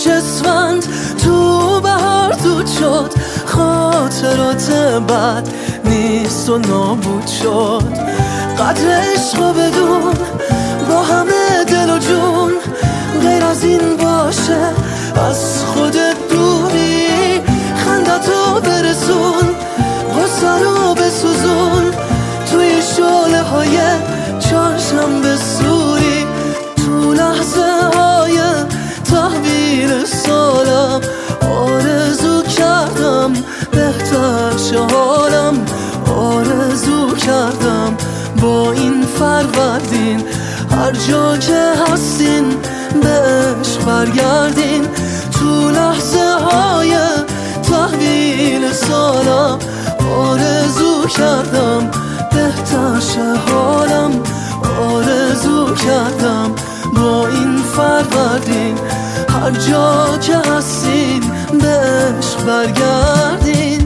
پیش اسفند تو بهار دود شد، خاطرات بد نیست و نابود شد. قدر عشق بدون با همه دل و جون، غیر از این باشه از خودت دوری. خندتو برسون، غصه رو بسوزون، توی شعله های چهارشنبه سوری. تو لحظه های تحویل سالم آرزو کردم بهتر شه حالم، آرزو کردم با این فروردین هر جا که هستین به عشق برگردین. تو لحظه های تحویل سالم آرزو کردم بهتر شه حالم، آرزو کردم با این فروردین هر جا که هستین به عشق برگردین.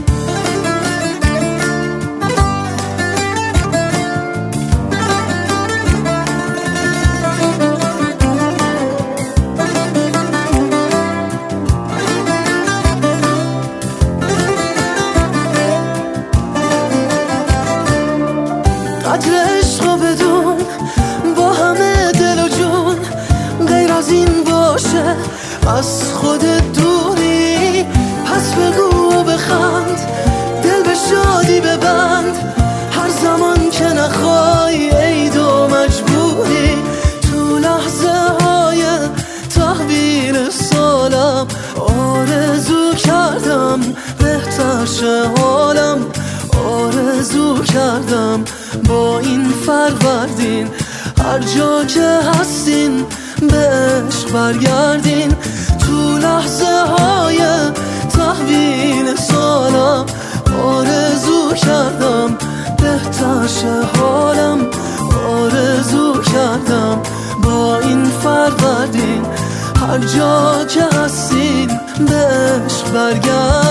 قدر عشق بدون با همه دل و جون، غیر از این باشه از خودت دوری. پس بگو و بخند، دل به شادی ببند، هر زمان که نخوای عید و مجبوری. تو لحظه های تحویل سالم آرزو کردم بهتر شه حالم، آرزو کردم با این فروردین هر جا که هستین به عشق برگردین. تو لحظه های تحویل سالم آرزو کردم بهتر شه حالم، آرزو کردم با این فروردین هر جا که هستین به عشق برگردین.